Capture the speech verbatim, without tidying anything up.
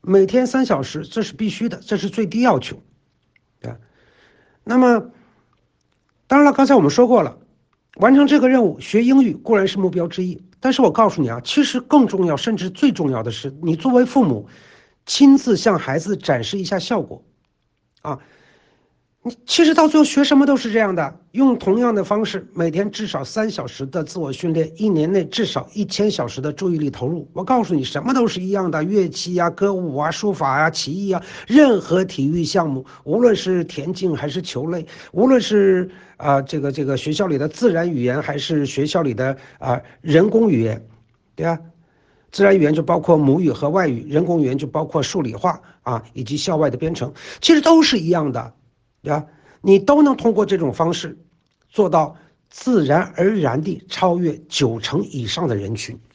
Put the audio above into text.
每天三小时，这是必须的，这是最低要求，对吧？那么，当然了，刚才我们说过了，完成这个任务，学英语固然是目标之一，但是我告诉你啊，其实更重要，甚至最重要的是，你作为父母，亲自向孩子展示一下效果，啊。你其实到最后学什么都是这样的，用同样的方式，每天至少三小时的自我训练，一年内至少一千小时的注意力投入。我告诉你，什么都是一样的，乐器呀、歌舞啊、书法呀、棋艺啊，任何体育项目，无论是田径还是球类，无论是啊、呃这个这个学校里的自然语言，还是学校里的啊、呃人工语言，对啊。自然语言就包括母语和外语，人工语言就包括数理化啊，以及校外的编程，其实都是一样的。对吧？你都能通过这种方式做到自然而然地超越九成以上的人群。